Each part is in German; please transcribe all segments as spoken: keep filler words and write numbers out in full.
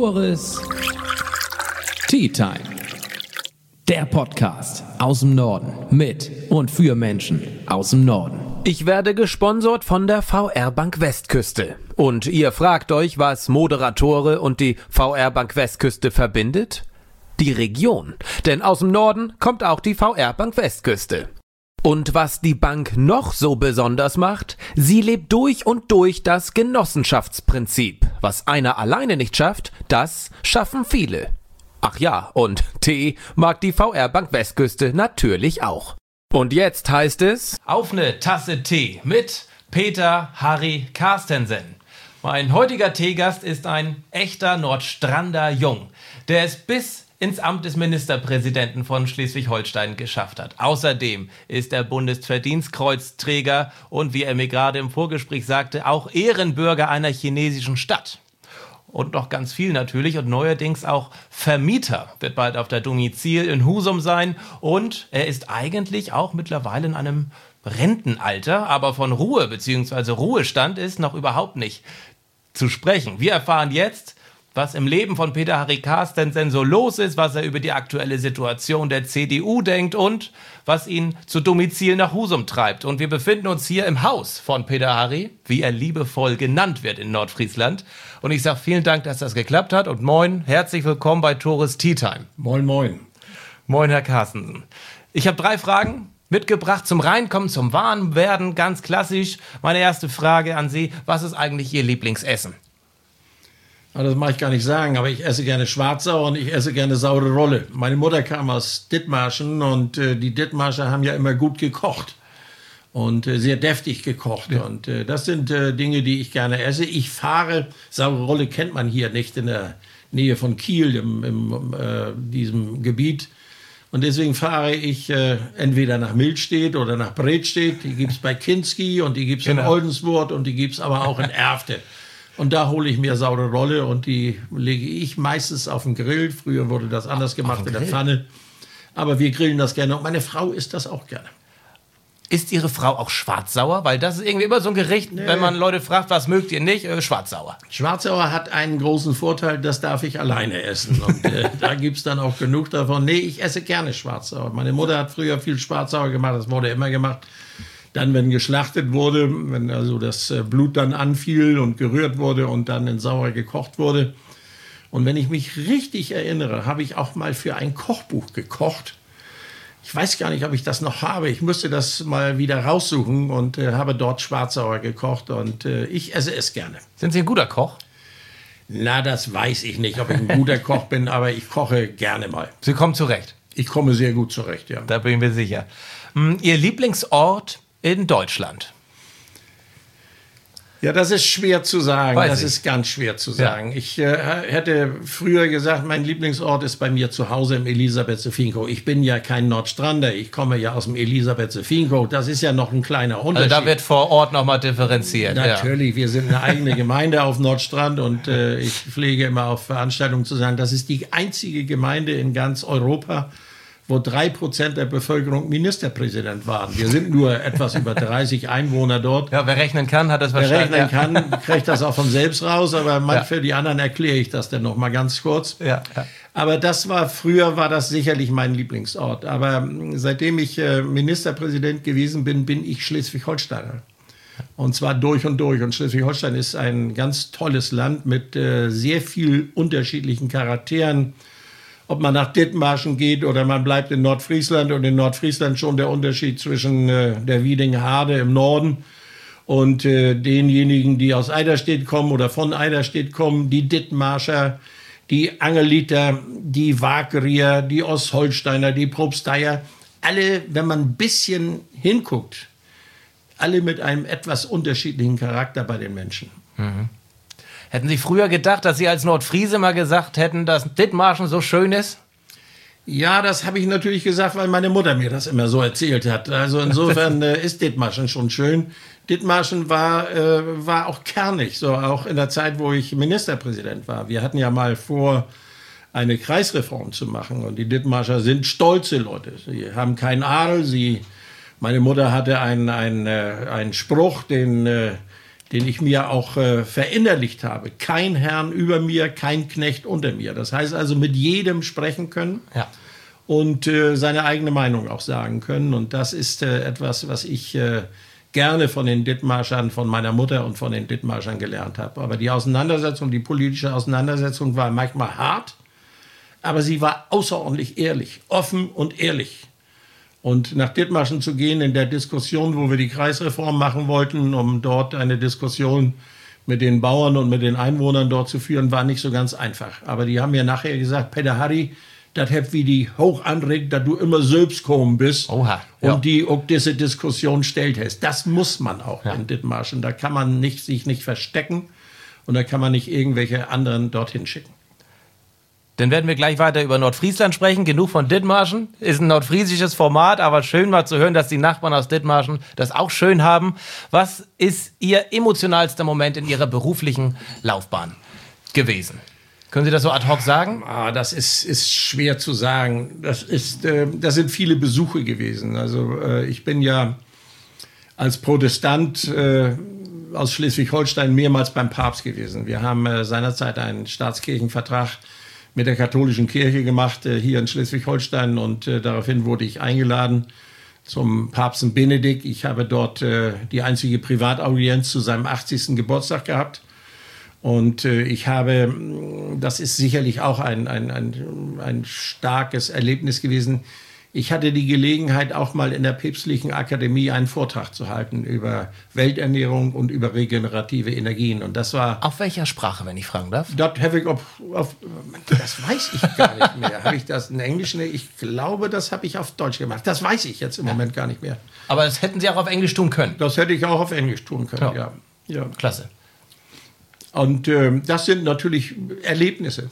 Tores Tea Time. Der Podcast aus dem Norden mit und für Menschen aus dem Norden. Ich werde gesponsert von der V R Bank Westküste. Und ihr fragt euch, was Moderatore und die V R Bank Westküste verbindet? Die Region. Denn aus dem Norden kommt auch die V R Bank Westküste. Und was die Bank noch so besonders macht, sie lebt durch und durch das Genossenschaftsprinzip. Was einer alleine nicht schafft, das schaffen viele. Ach ja, und Tee mag die V R Bank Westküste natürlich auch. Und jetzt heißt es: Auf eine Tasse Tee mit Peter Harry Carstensen. Mein heutiger Teegast ist ein echter Nordstrander Jung, der es bis ins Amt des Ministerpräsidenten von Schleswig-Holstein geschafft hat. Außerdem ist er Bundesverdienstkreuzträger und, wie er mir gerade im Vorgespräch sagte, auch Ehrenbürger einer chinesischen Stadt. Und noch ganz viel natürlich und neuerdings auch Vermieter, wird bald auf der Domizil in Husum sein. Und er ist eigentlich auch mittlerweile in einem Rentenalter, aber von Ruhe bzw. Ruhestand ist noch überhaupt nicht zu sprechen. Wir erfahren jetzt, was im Leben von Peter Harry Carstensen so los ist, was er über die aktuelle Situation der C D U denkt und was ihn zu Domizil nach Husum treibt. Und wir befinden uns hier im Haus von Peter Harry, wie er liebevoll genannt wird in Nordfriesland. Und ich sage vielen Dank, dass das geklappt hat. Und moin, herzlich willkommen bei Tores Tea Time. Moin, moin. Moin, Herr Carstensen. Ich habe drei Fragen mitgebracht zum Reinkommen, zum Warmwerden, ganz klassisch. Meine erste Frage an Sie: Was ist eigentlich Ihr Lieblingsessen? Ja, das mag ich gar nicht sagen, aber ich esse gerne Schwarzsauer und ich esse gerne saure Rolle. Meine Mutter kam aus Dithmarschen und äh, die Dithmarscher haben ja immer gut gekocht und äh, sehr deftig gekocht. Ja. Und äh, das sind äh, Dinge, die ich gerne esse. Ich fahre, saure Rolle kennt man hier nicht in der Nähe von Kiel, im, im äh, diesem Gebiet. Und deswegen fahre ich äh, entweder nach Milstedt oder nach Bredstedt. Die gibt es bei Kinski und die gibt es genau. in Oldensburg und die gibt es aber auch in Erfte. Und da hole ich mir saure Rolle und die lege ich meistens auf den Grill. Früher wurde das anders gemacht in der Pfanne. Aber wir grillen das gerne und meine Frau isst das auch gerne. Ist Ihre Frau auch schwarzsauer? Weil das ist irgendwie immer so ein Gericht, nee. Wenn man Leute fragt, was mögt ihr nicht? Äh, schwarzsauer. Schwarzsauer hat einen großen Vorteil, das darf ich alleine essen. Und äh, da gibt es dann auch genug davon. Nee, ich esse gerne Schwarzsauer. Meine Mutter hat früher viel Schwarzsauer gemacht, das wurde immer gemacht. Dann, wenn geschlachtet wurde, wenn also das Blut dann anfiel und gerührt wurde und dann in Sauer gekocht wurde. Und wenn ich mich richtig erinnere, habe ich auch mal für ein Kochbuch gekocht. Ich weiß gar nicht, ob ich das noch habe. Ich müsste das mal wieder raussuchen und äh, habe dort Schwarzsauer gekocht und äh, ich esse es gerne. Sind Sie ein guter Koch? Na, das weiß ich nicht, ob ich ein guter Koch bin, aber ich koche gerne mal. Sie kommen zurecht? Ich komme sehr gut zurecht, ja. Da bin ich mir sicher. Ihr Lieblingsort in Deutschland? Ja, das ist schwer zu sagen. Weiß das ich. ist ganz schwer zu sagen. Ja. Ich äh, hätte früher gesagt, mein Lieblingsort ist bei mir zu Hause im Elisabethsefinkow. Ich bin ja kein Nordstrander, ich komme ja aus dem Elisabethsefinkow. Das ist ja noch ein kleiner Unterschied. Also da wird vor Ort nochmal differenziert. Natürlich, ja. Wir sind eine eigene Gemeinde auf Nordstrand und äh, ich pflege immer auf Veranstaltungen zu sagen, das ist die einzige Gemeinde in ganz Europa, wo drei Prozent der Bevölkerung Ministerpräsident waren. Wir sind nur etwas über dreißig Einwohner dort. Ja, wer rechnen kann, hat das verstanden. Wer rechnen kann, kriegt das auch von selbst raus, aber ja. Für die anderen erkläre ich das dann noch mal ganz kurz. Ja, ja. Aber das war, früher war das sicherlich mein Lieblingsort. Aber seitdem ich äh, Ministerpräsident gewesen bin, bin ich Schleswig-Holsteiner. Und zwar durch und durch. Und Schleswig-Holstein ist ein ganz tolles Land mit äh, sehr viel unterschiedlichen Charakteren. Ob man nach Dithmarschen geht oder man bleibt in Nordfriesland und in Nordfriesland schon der Unterschied zwischen äh, der Wiedingharde im Norden und äh, denjenigen, die aus Eiderstedt kommen oder von Eiderstedt kommen, die Dithmarscher, die Angeliter, die Wagrier, die Ostholsteiner, die Propsteier, alle, wenn man ein bisschen hinguckt, alle mit einem etwas unterschiedlichen Charakter bei den Menschen. Mhm. Hätten Sie früher gedacht, dass Sie als Nordfriese mal gesagt hätten, dass Dithmarschen so schön ist? Ja, das habe ich natürlich gesagt, weil meine Mutter mir das immer so erzählt hat. Also insofern äh, ist Dithmarschen schon schön. Dithmarschen war, äh, war auch kernig, so auch in der Zeit, wo ich Ministerpräsident war. Wir hatten ja mal vor, eine Kreisreform zu machen. Und die Dithmarscher sind stolze Leute. Sie haben keinen Adel. Sie, meine Mutter hatte einen, einen, äh, einen Spruch, den... Äh, den ich mir auch äh, verinnerlicht habe. Kein Herrn über mir, kein Knecht unter mir. Das heißt also mit jedem sprechen können Ja. und äh, seine eigene Meinung auch sagen können. Und das ist äh, etwas, was ich äh, gerne von den Dithmarschern, von meiner Mutter und von den Dithmarschern gelernt habe. Aber die Auseinandersetzung, die politische Auseinandersetzung war manchmal hart, aber sie war außerordentlich ehrlich, offen und ehrlich. Und nach Dithmarschen zu gehen in der Diskussion, wo wir die Kreisreform machen wollten, um dort eine Diskussion mit den Bauern und mit den Einwohnern dort zu führen, war nicht so ganz einfach. Aber die haben mir nachher gesagt, Peter Harry, das hat wie die hoch anregt, dass du immer selbst gekommen bist. Oha, und ja. die auch diese Diskussion stellt hast. Das muss man auch Ja. in Dithmarschen. Da kann man nicht, sich nicht verstecken und da kann man nicht irgendwelche anderen dorthin schicken. Dann werden wir gleich weiter über Nordfriesland sprechen. Genug von Dithmarschen. Ist ein nordfriesisches Format, aber schön mal zu hören, dass die Nachbarn aus Dithmarschen das auch schön haben. Was ist Ihr emotionalster Moment in Ihrer beruflichen Laufbahn gewesen? Können Sie das so ad hoc sagen? Ah, das ist, ist schwer zu sagen. Das, ist, äh, das sind viele Besuche gewesen. Also äh, ich bin ja als Protestant äh, aus Schleswig-Holstein mehrmals beim Papst gewesen. Wir haben äh, seinerzeit einen Staatskirchenvertrag mit der katholischen Kirche gemacht, äh, hier in Schleswig-Holstein. Und äh, daraufhin wurde ich eingeladen zum Papst Benedikt. Ich habe dort äh, die einzige Privataudienz zu seinem achtzigsten Geburtstag gehabt. Und äh, ich habe, das ist sicherlich auch ein, ein, ein, ein starkes Erlebnis gewesen. Ich hatte die Gelegenheit, auch mal in der Päpstlichen Akademie einen Vortrag zu halten über Welternährung und über regenerative Energien. Und das war... Auf welcher Sprache, wenn ich fragen darf? Das habe ich auf, auf, das weiß ich gar nicht mehr. Habe ich das in Englisch? Ich glaube, das habe ich auf Deutsch gemacht. Das weiß ich jetzt im Moment gar nicht mehr. Aber das hätten Sie auch auf Englisch tun können. Das hätte ich auch auf Englisch tun können, ja. Ja. ja. Klasse. Und äh, das sind natürlich Erlebnisse.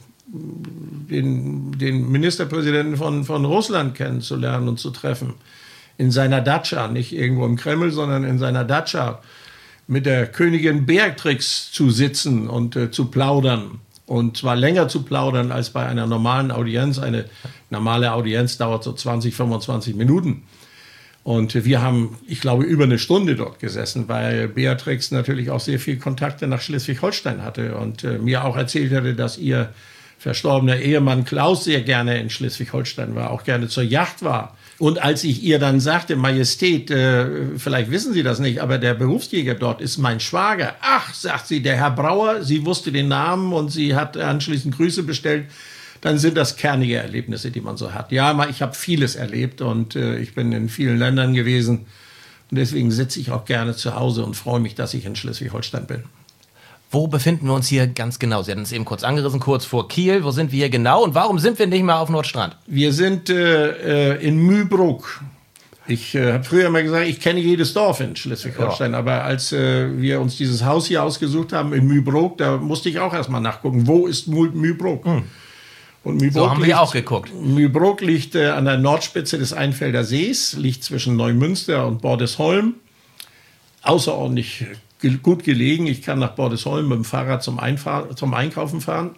Den, den Ministerpräsidenten von, von Russland kennenzulernen und zu treffen. In seiner Datscha, nicht irgendwo im Kreml, sondern in seiner Datscha. Mit der Königin Beatrix zu sitzen und äh, zu plaudern. Und zwar länger zu plaudern als bei einer normalen Audienz. Eine normale Audienz dauert so zwanzig, fünfundzwanzig Minuten. Und wir haben, ich glaube, über eine Stunde dort gesessen, weil Beatrix natürlich auch sehr viel Kontakte nach Schleswig-Holstein hatte und äh, mir auch erzählt hatte, dass ihr verstorbener Ehemann Klaus sehr gerne in Schleswig-Holstein war, auch gerne zur Yacht war. Und als ich ihr dann sagte, Majestät, äh, vielleicht wissen Sie das nicht, aber der Berufsjäger dort ist mein Schwager. Ach, sagt sie, der Herr Brauer, sie wusste den Namen und sie hat anschließend Grüße bestellt. Dann sind das kernige Erlebnisse, die man so hat. Ja, ich habe vieles erlebt und äh, ich bin in vielen Ländern gewesen. Und deswegen sitze ich auch gerne zu Hause und freue mich, dass ich in Schleswig-Holstein bin. Wo befinden wir uns hier ganz genau? Sie hatten es eben kurz angerissen, kurz vor Kiel. Wo sind wir hier genau und warum sind wir nicht mehr auf Nordstrand? Wir sind äh, in Mühlbruck. Ich äh, habe früher mal gesagt, ich kenne jedes Dorf in Schleswig-Holstein. Ja. Aber als äh, wir uns dieses Haus hier ausgesucht haben in Mühlbruck, da musste ich auch erstmal nachgucken, wo ist Mühlbruck? Hm. Und Mühlbruck so haben wir liegt, auch geguckt. Mühlbruck liegt äh, an der Nordspitze des Einfelder Sees, liegt zwischen Neumünster und Bordesholm. Außerordentlich ge- gut gelegen. Ich kann nach Bordesholm mit dem Fahrrad zum, Einfahr- zum Einkaufen fahren.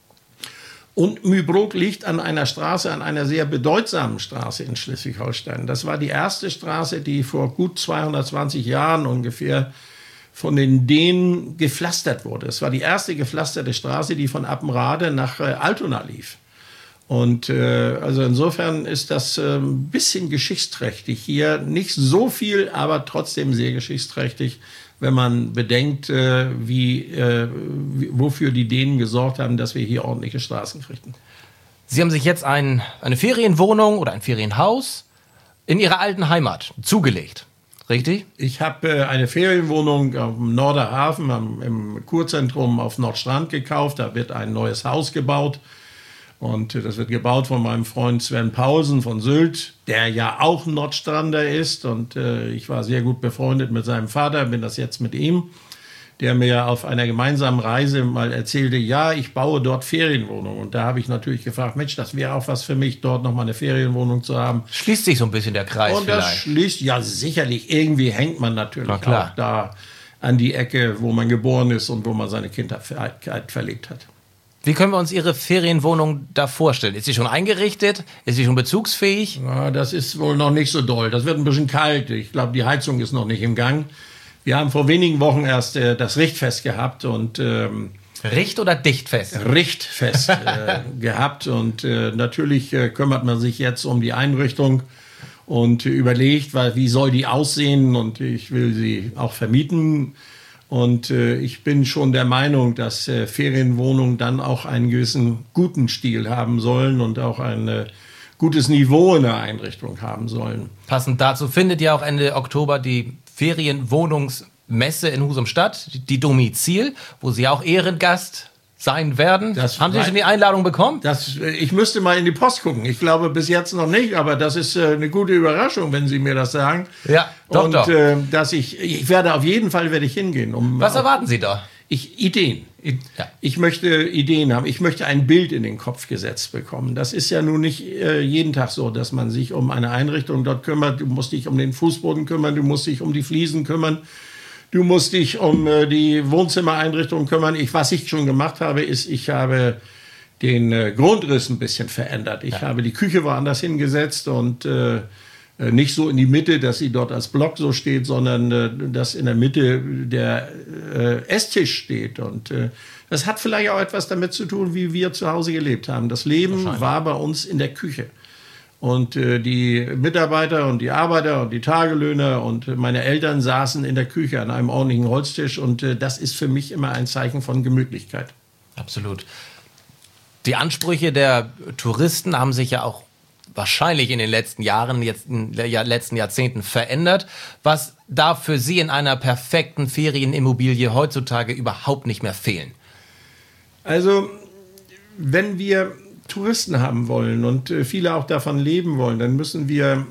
Und Mühlbruck liegt an einer Straße, an einer sehr bedeutsamen Straße in Schleswig-Holstein. Das war die erste Straße, die vor gut zweihundertzwanzig Jahren ungefähr von den Dänen gepflastert wurde. Es war die erste gepflasterte Straße, die von Appenrade nach äh, Altona lief. Und äh, also insofern ist das äh, ein bisschen geschichtsträchtig hier. Nicht so viel, aber trotzdem sehr geschichtsträchtig, wenn man bedenkt, äh, wie, äh, wie, wofür die Dänen gesorgt haben, dass wir hier ordentliche Straßen kriegten. Sie haben sich jetzt ein, eine Ferienwohnung oder ein Ferienhaus in Ihrer alten Heimat zugelegt. Richtig? Ich habe äh, eine Ferienwohnung am Norderhafen, am, im Kurzentrum auf Nordstrand gekauft. Da wird ein neues Haus gebaut. Und äh, das wird gebaut von meinem Freund Sven Paulsen von Sylt, der ja auch Nordstrander ist. Und äh, ich war sehr gut befreundet mit seinem Vater, bin das jetzt mit ihm, der mir auf einer gemeinsamen Reise mal erzählte, ja, ich baue dort Ferienwohnungen. Und da habe ich natürlich gefragt, Mensch, das wäre auch was für mich, dort nochmal eine Ferienwohnung zu haben. Schließt sich so ein bisschen der Kreis Und das vielleicht. schließt, ja sicherlich, irgendwie hängt man natürlich Na klar. auch da an die Ecke, wo man geboren ist und wo man seine Kindheit verlebt hat. Wie können wir uns Ihre Ferienwohnung da vorstellen? Ist sie schon eingerichtet? Ist sie schon bezugsfähig? Ja, das ist wohl noch nicht so doll. Das wird ein bisschen kalt. Ich glaube, die Heizung ist noch nicht im Gang. Wir haben vor wenigen Wochen erst äh, das Richtfest gehabt und ähm, Richt- oder Dichtfest? Richtfest äh, gehabt und äh, natürlich äh, kümmert man sich jetzt um die Einrichtung und äh, überlegt, weil, wie soll die aussehen, und ich will sie auch vermieten. Und äh, ich bin schon der Meinung, dass äh, Ferienwohnungen dann auch einen gewissen guten Stil haben sollen und auch ein äh, gutes Niveau in der Einrichtung haben sollen. Passend dazu findet ja auch Ende Oktober die Ferienwohnungsmesse in Husum statt, die Domizil, wo Sie auch Ehrengast sein werden. Das Haben Sie schon die Einladung bekommen? Das, ich müsste mal in die Post gucken. Ich glaube bis jetzt noch nicht, aber das ist äh, eine gute Überraschung, wenn Sie mir das sagen. Ja, doch, und, doch. Äh, dass ich, ich werde auf jeden Fall werde ich hingehen. Um, Was erwarten Sie da? Ich, Ideen. Ja. Ich möchte Ideen haben. Ich möchte ein Bild in den Kopf gesetzt bekommen. Das ist ja nun nicht äh, jeden Tag so, dass man sich um eine Einrichtung dort kümmert. Du musst dich um den Fußboden kümmern, du musst dich um die Fliesen kümmern. Du musst dich um äh, die Wohnzimmereinrichtung kümmern. Ich, was ich schon gemacht habe, ist, ich habe den äh, Grundriss ein bisschen verändert. Ich ja. habe die Küche woanders hingesetzt und äh, nicht so in die Mitte, dass sie dort als Block so steht, sondern äh, dass in der Mitte der äh, Esstisch steht. Und äh, das hat vielleicht auch etwas damit zu tun, wie wir zu Hause gelebt haben. Das Leben war bei uns in der Küche. Und äh, die Mitarbeiter und die Arbeiter und die Tagelöhner und meine Eltern saßen in der Küche an einem ordentlichen Holztisch. Und äh, das ist für mich immer ein Zeichen von Gemütlichkeit. Absolut. Die Ansprüche der Touristen haben sich ja auch wahrscheinlich in den letzten Jahren, jetzt in den letzten Jahrzehnten verändert. Was darf für Sie in einer perfekten Ferienimmobilie heutzutage überhaupt nicht mehr fehlen? Also, wenn wir Touristen haben wollen und viele auch davon leben wollen, dann müssen wir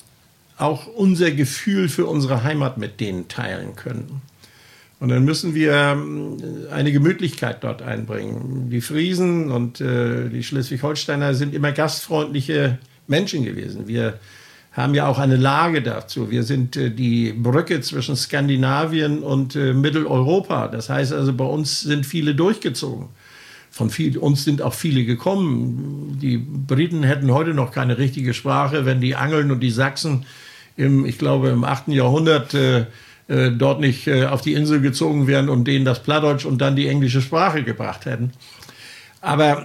auch unser Gefühl für unsere Heimat mit denen teilen können. Und dann müssen wir eine Gemütlichkeit dort einbringen. Die Friesen und äh, die Schleswig-Holsteiner sind immer gastfreundliche Menschen gewesen. Wir haben ja auch eine Lage dazu. Wir sind äh, die Brücke zwischen Skandinavien und äh, Mitteleuropa. Das heißt also, bei uns sind viele durchgezogen. Von viel, uns sind auch viele gekommen. Die Briten hätten heute noch keine richtige Sprache, wenn die Angeln und die Sachsen im, ich glaube, im achten Jahrhundert äh, äh, dort nicht äh, auf die Insel gezogen wären und denen das Plattdeutsch und dann die englische Sprache gebracht hätten. Aber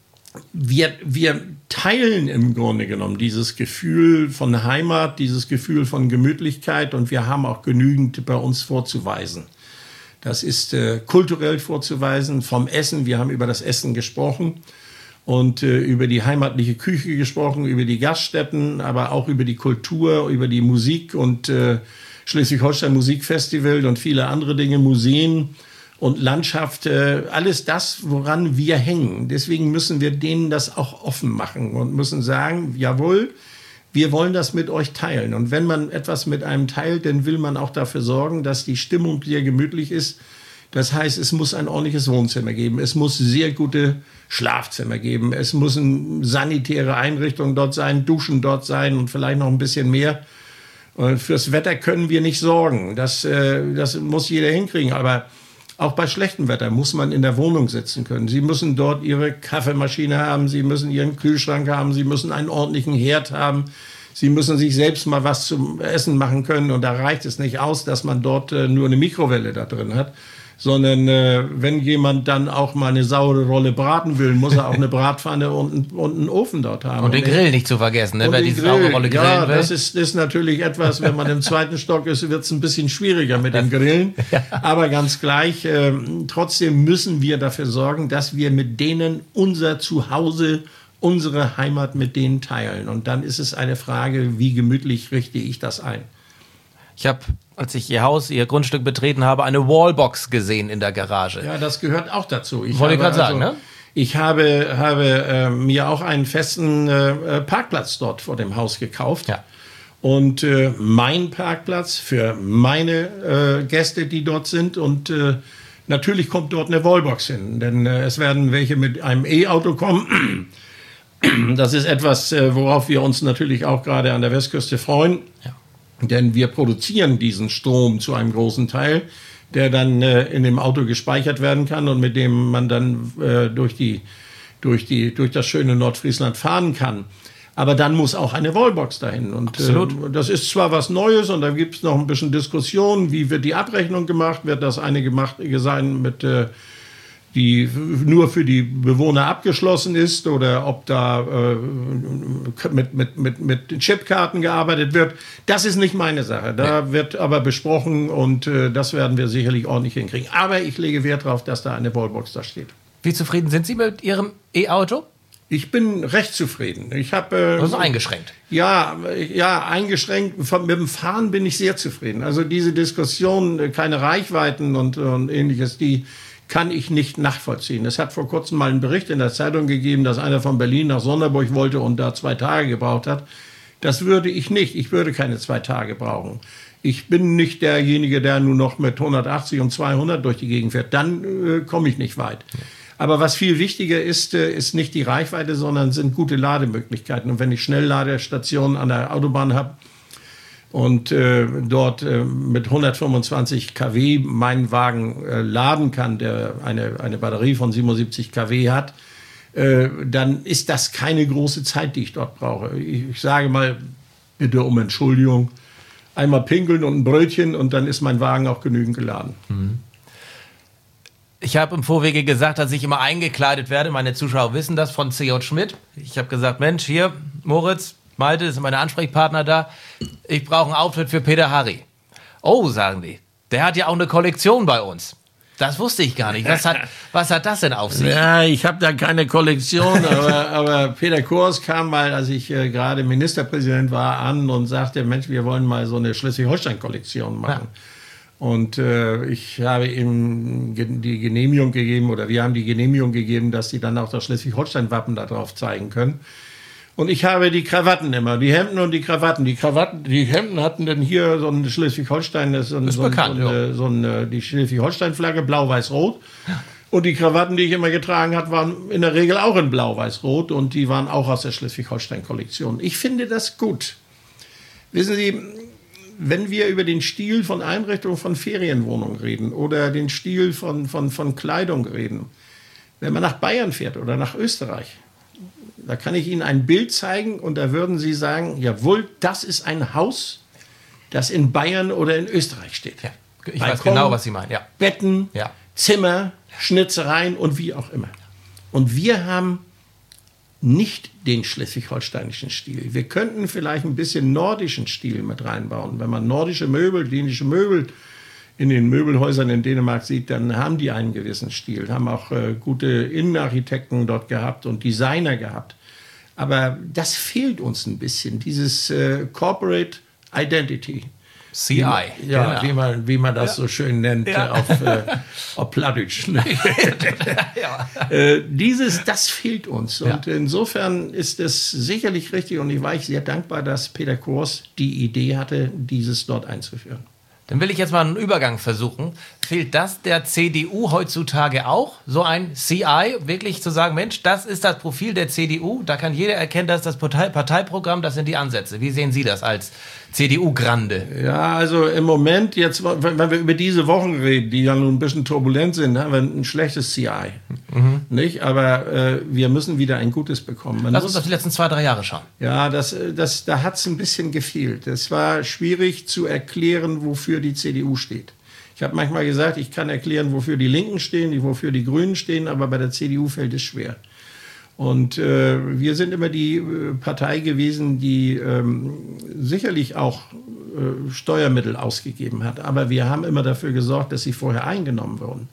wir, wir teilen im Grunde genommen dieses Gefühl von Heimat, dieses Gefühl von Gemütlichkeit, und wir haben auch genügend bei uns vorzuweisen. Das ist äh, kulturell vorzuweisen, vom Essen. Wir haben über das Essen gesprochen und äh, über die heimatliche Küche gesprochen, über die Gaststätten, aber auch über die Kultur, über die Musik und äh, Schleswig-Holstein Musikfestival und viele andere Dinge, Museen und Landschaft, äh, alles das, woran wir hängen. Deswegen müssen wir denen das auch offen machen und müssen sagen, jawohl, wir wollen das mit euch teilen. Und wenn man etwas mit einem teilt, dann will man auch dafür sorgen, dass die Stimmung sehr gemütlich ist. Das heißt, es muss ein ordentliches Wohnzimmer geben. Es muss sehr gute Schlafzimmer geben. Es müssen sanitäre Einrichtungen dort sein, Duschen dort sein und vielleicht noch ein bisschen mehr. Und fürs Wetter können wir nicht sorgen. Das, äh, das muss jeder hinkriegen. Aber auch bei schlechtem Wetter muss man in der Wohnung sitzen können. Sie müssen dort Ihre Kaffeemaschine haben, Sie müssen Ihren Kühlschrank haben, Sie müssen einen ordentlichen Herd haben, Sie müssen sich selbst mal was zum Essen machen können. Und da reicht es nicht aus, dass man dort äh, nur eine Mikrowelle da drin hat, sondern äh, wenn jemand dann auch mal eine saure Rolle braten will, muss er auch eine Bratpfanne und, und einen Ofen dort haben. Und den Grill nicht zu vergessen, ne? Wer die saure Rolle grillen ja, will. Das ist, ist natürlich etwas, wenn man im zweiten Stock ist, wird es ein bisschen schwieriger mit dem Grillen. Ja. Aber ganz gleich, äh, trotzdem müssen wir dafür sorgen, dass wir mit denen unser Zuhause, unsere Heimat mit denen teilen. Und dann ist es eine Frage, wie gemütlich richte ich das ein. Ich habe, als ich Ihr Haus, Ihr Grundstück betreten habe, eine Wallbox gesehen in der Garage. Ja, das gehört auch dazu. Ich Wollte ich gerade also, sagen, ne? Ich habe, habe äh, mir auch einen festen äh, Parkplatz dort vor dem Haus gekauft. Ja. Und äh, mein Parkplatz für meine äh, Gäste, die dort sind. Und äh, natürlich kommt dort eine Wallbox hin. Denn äh, es werden welche mit einem E-Auto kommen. Das ist etwas, äh, worauf wir uns natürlich auch gerade an der Westküste freuen. Ja. Denn wir produzieren diesen Strom zu einem großen Teil, der dann äh, in dem Auto gespeichert werden kann und mit dem man dann äh, durch, die, durch, die, durch das schöne Nordfriesland fahren kann. Aber dann muss auch eine Wallbox dahin. Und äh, das ist zwar was Neues und da gibt es noch ein bisschen Diskussionen, wie wird die Abrechnung gemacht? Wird das eine gemacht sein mit äh, die nur für die Bewohner abgeschlossen ist oder ob da äh, mit, mit, mit, mit Chipkarten gearbeitet wird. Das ist nicht meine Sache. Da nee. wird aber besprochen und äh, das werden wir sicherlich ordentlich hinkriegen. Aber ich lege Wert darauf, dass da eine Wallbox da steht. Wie zufrieden sind Sie mit Ihrem E-Auto? Ich bin recht zufrieden. Ich habe äh, also eingeschränkt. Ja, ja, eingeschränkt. Von, mit dem Fahren bin ich sehr zufrieden. Also diese Diskussion, keine Reichweiten und, und ähnliches, die kann ich nicht nachvollziehen. Es hat vor kurzem mal einen Bericht in der Zeitung gegeben, dass einer von Berlin nach Sonderburg wollte und da zwei Tage gebraucht hat. Das würde ich nicht. Ich würde keine zwei Tage brauchen. Ich bin nicht derjenige, der nur noch mit hundertachtzig und zweihundert durch die Gegend fährt. Dann äh, komme ich nicht weit. Aber was viel wichtiger ist, äh, ist nicht die Reichweite, sondern sind gute Lademöglichkeiten. Und wenn ich Schnellladestationen an der Autobahn habe, und äh, dort äh, mit hundertfünfundzwanzig Kilowatt meinen Wagen äh, laden kann, der eine, eine Batterie von siebenundsiebzig Kilowatt hat, äh, dann ist das keine große Zeit, die ich dort brauche. Ich, ich sage mal, bitte um Entschuldigung, einmal pinkeln und ein Brötchen und dann ist mein Wagen auch genügend geladen. Mhm. Ich habe im Vorwege gesagt, dass ich immer eingekleidet werde. Meine Zuschauer wissen das von C J Schmidt. Ich habe gesagt, Mensch, hier, Moritz, Malte, das sind meine Ansprechpartner da. Ich brauche einen Outfit für Peter Harry. Oh, sagen die. Der hat ja auch eine Kollektion bei uns. Das wusste ich gar nicht. Was hat, was hat das denn auf sich? Ja, ich habe da keine Kollektion, aber, aber Peter Kors kam mal, als ich äh, gerade Ministerpräsident war, an und sagte, Mensch, wir wollen mal so eine Schleswig-Holstein-Kollektion machen. Ja. Und äh, ich habe ihm die Genehmigung gegeben, oder wir haben die Genehmigung gegeben, dass die dann auch das Schleswig-Holstein-Wappen da drauf zeigen können. Und ich habe die Krawatten immer, die Hemden und die Krawatten. Die Krawatten, die Hemden hatten dann hier so ein Schleswig-Holstein, das ist so, ist so, bekannt, so, eine, so eine, die Schleswig-Holstein-Flagge, blau-weiß-rot. Und die Krawatten, die ich immer getragen habe, waren in der Regel auch in blau-weiß-rot und die waren auch aus der Schleswig-Holstein-Kollektion. Ich finde das gut. Wissen Sie, wenn wir über den Stil von Einrichtungen von Ferienwohnungen reden oder den Stil von, von, von Kleidung reden, wenn man nach Bayern fährt oder nach Österreich, da kann ich Ihnen ein Bild zeigen und da würden Sie sagen, jawohl, das ist ein Haus, das in Bayern oder in Österreich steht. Ja, ich Balkon, weiß genau, was Sie meinen. Ja. Betten, ja. Zimmer, Schnitzereien und wie auch immer. Und wir haben nicht den schleswig-holsteinischen Stil. Wir könnten vielleicht ein bisschen nordischen Stil mit reinbauen. Wenn man nordische Möbel, dänische Möbel in den Möbelhäusern in Dänemark sieht, dann haben die einen gewissen Stil. Haben auch äh, gute Innenarchitekten dort gehabt und Designer gehabt. Aber das fehlt uns ein bisschen, dieses äh, Corporate Identity. C I. Man, ja, genau. wie, man, wie man das ja. so schön nennt ja. auf, äh, auf Plattdeutsch. Ne? ja. äh, dieses, das fehlt uns. Und ja. insofern ist es sicherlich richtig und ich war ich sehr dankbar, dass Peter Kors die Idee hatte, dieses dort einzuführen. Dann will ich jetzt mal einen Übergang versuchen. Fehlt das der C D U heutzutage auch? So ein C I, wirklich zu sagen, Mensch, das ist das Profil der C D U. Da kann jeder erkennen, das ist das Partei- Parteiprogramm, das sind die Ansätze. Wie sehen Sie das als C D U-Grande? Ja, also im Moment, jetzt, wenn wir über diese Wochen reden, die ja nun ein bisschen turbulent sind, haben wir ein schlechtes C I. Mhm. Nicht? Aber äh, wir müssen wieder ein gutes bekommen. Man Lass muss, uns auf die letzten zwei, drei Jahre schauen. Ja, das, das, da hat es ein bisschen gefehlt. Es war schwierig zu erklären, wofür die C D U steht. Ich habe manchmal gesagt, ich kann erklären, wofür die Linken stehen, wofür die Grünen stehen, aber bei der C D U fällt es schwer. Und äh, wir sind immer die äh, Partei gewesen, die ähm, sicherlich auch äh, Steuermittel ausgegeben hat. Aber wir haben immer dafür gesorgt, dass sie vorher eingenommen wurden.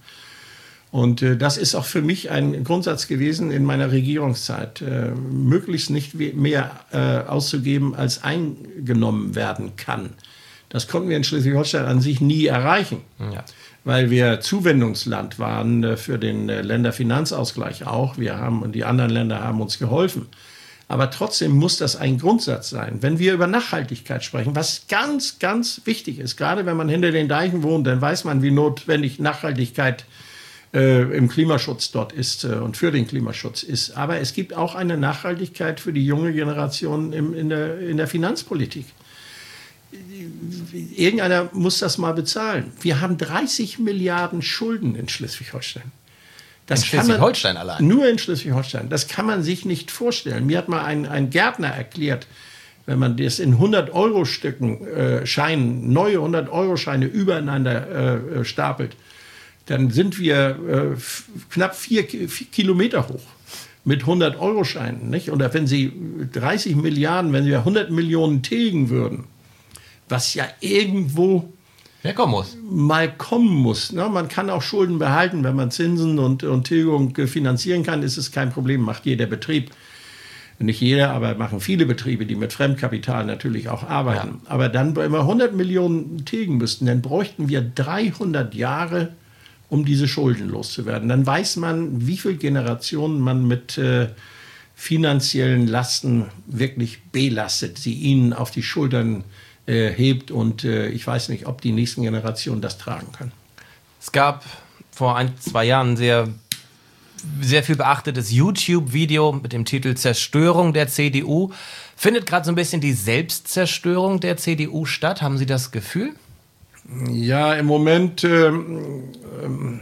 Und äh, das ist auch für mich ein Grundsatz gewesen in meiner Regierungszeit, äh, möglichst nicht mehr äh, auszugeben, als eingenommen werden kann. Das konnten wir in Schleswig-Holstein an sich nie erreichen, ja. weil wir Zuwendungsland waren für den Länderfinanzausgleich auch. Wir haben, und die anderen Länder haben uns geholfen. Aber trotzdem muss das ein Grundsatz sein. Wenn wir über Nachhaltigkeit sprechen, was ganz, ganz wichtig ist, gerade wenn man hinter den Deichen wohnt, dann weiß man, wie notwendig Nachhaltigkeit äh, im Klimaschutz dort ist äh, und für den Klimaschutz ist. Aber es gibt auch eine Nachhaltigkeit für die junge Generation im, in, der, in der Finanzpolitik. Irgendeiner muss das mal bezahlen. Wir haben dreißig Milliarden Schulden in Schleswig-Holstein. Das in Schleswig-Holstein allein? Nur in Schleswig-Holstein. Das kann man sich nicht vorstellen. Mir hat mal ein, ein Gärtner erklärt, wenn man das in hundert-Euro-Stücken äh, Scheinen, neue hundert-Euro-Scheine übereinander äh, stapelt, dann sind wir äh, knapp vier, vier Kilometer hoch mit hundert-Euro-Scheinen. Nicht? Oder wenn Sie dreißig Milliarden, wenn Sie hundert Millionen tilgen würden, was ja irgendwo herkommen muss. mal kommen muss. Ne? Man kann auch Schulden behalten, wenn man Zinsen und, und Tilgung finanzieren kann, ist es kein Problem, macht jeder Betrieb. Nicht jeder, aber machen viele Betriebe, die mit Fremdkapital natürlich auch arbeiten. Ja. Aber dann, wenn wir hundert Millionen tilgen müssten, dann bräuchten wir dreihundert Jahre, um diese Schulden loszuwerden. Dann weiß man, wie viele Generationen man mit äh, finanziellen Lasten wirklich belastet, sie ihnen auf die Schultern äh, hebt. Und äh, ich weiß nicht, ob die nächsten Generationen das tragen können. Es gab vor ein, zwei Jahren sehr sehr viel beachtetes YouTube-Video mit dem Titel Zerstörung der C D U. Findet gerade so ein bisschen die Selbstzerstörung der C D U statt? Haben Sie das Gefühl? Ja, im Moment, ähm, ähm,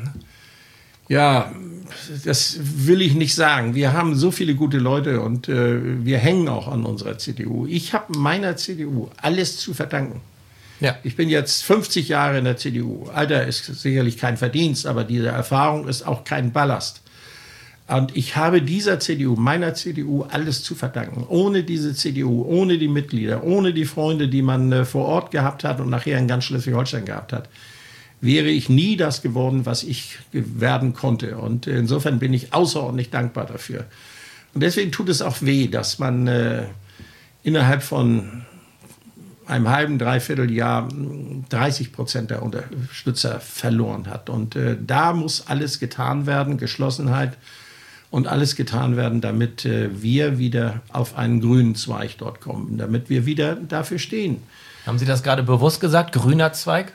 ja, das will ich nicht sagen. Wir haben so viele gute Leute und äh, wir hängen auch an unserer C D U. Ich habe meiner C D U alles zu verdanken. Ja. Ich bin jetzt fünfzig Jahre in der C D U. Alter ist sicherlich kein Verdienst, aber diese Erfahrung ist auch kein Ballast. Und ich habe dieser C D U, meiner C D U, alles zu verdanken. Ohne diese C D U, ohne die Mitglieder, ohne die Freunde, die man äh, vor Ort gehabt hat und nachher in ganz Schleswig-Holstein gehabt hat, wäre ich nie das geworden, was ich werden konnte. Und insofern bin ich außerordentlich dankbar dafür. Und deswegen tut es auch weh, dass man äh, innerhalb von einem halben, dreiviertel Jahr dreißig Prozent der Unterstützer verloren hat. Und äh, da muss alles getan werden, Geschlossenheit, und alles getan werden, damit äh, wir wieder auf einen grünen Zweig dort kommen, damit wir wieder dafür stehen. Haben Sie das gerade bewusst gesagt, grüner Zweig?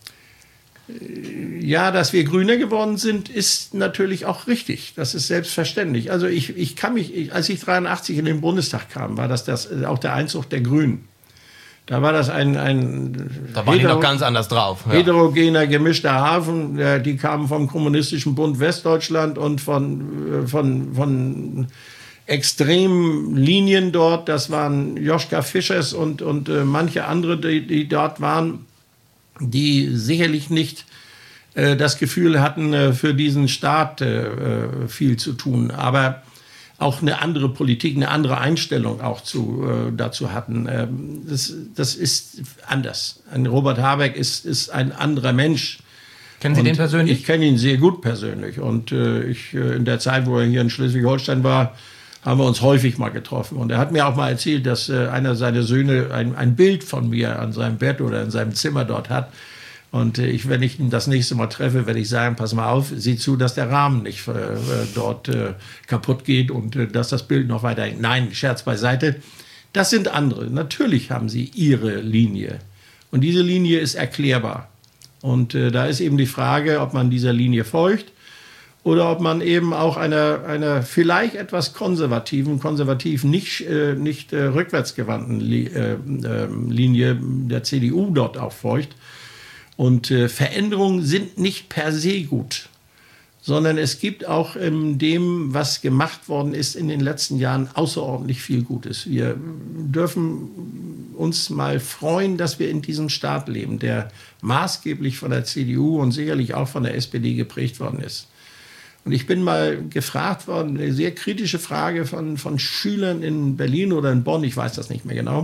Ja, dass wir grüner geworden sind, ist natürlich auch richtig. Das ist selbstverständlich. Also ich, ich kann mich, ich, als ich dreiundachtzig in den Bundestag kam, war das, das auch der Einzug der Grünen. Da war das ein, ein da war hetero- noch ganz anders drauf. Ja. Heterogener, gemischter Hafen. Die kamen vom Kommunistischen Bund Westdeutschland und von, von, von extremen Linien dort. Das waren Joschka Fischers und, und äh, manche andere, die, die dort waren, die sicherlich nicht äh, das Gefühl hatten, äh, für diesen Staat äh, viel zu tun. Aber auch eine andere Politik, eine andere Einstellung auch zu, äh, dazu hatten. Ähm, das, das ist anders. Ein Robert Habeck ist, ist ein anderer Mensch. Kennen Sie und den persönlich? Ich kenne ihn sehr gut persönlich. Und äh, ich, äh, in der Zeit, wo er hier in Schleswig-Holstein war, haben wir uns häufig mal getroffen. Und er hat mir auch mal erzählt, dass äh, einer seiner Söhne ein, ein Bild von mir an seinem Bett oder in seinem Zimmer dort hat. Und ich, wenn ich ihn das nächste Mal treffe, werde ich sagen, pass mal auf, sieh zu, dass der Rahmen nicht äh, dort äh, kaputt geht und äh, dass das Bild noch weiter hängt. Nein, Scherz beiseite. Das sind andere. Natürlich haben sie ihre Linie. Und diese Linie ist erklärbar. Und äh, da ist eben die Frage, ob man dieser Linie folgt oder ob man eben auch einer, einer vielleicht etwas konservativen, konservativ nicht, äh, nicht äh, rückwärtsgewandten Li- äh, äh, Linie der C D U dort auch folgt. Und äh, Veränderungen sind nicht per se gut, sondern es gibt auch in dem, was gemacht worden ist in den letzten Jahren, außerordentlich viel Gutes. Wir dürfen uns mal freuen, dass wir in diesem Staat leben, der maßgeblich von der C D U und sicherlich auch von der S P D geprägt worden ist. Und ich bin mal gefragt worden, eine sehr kritische Frage von, von Schülern in Berlin oder in Bonn, ich weiß das nicht mehr genau,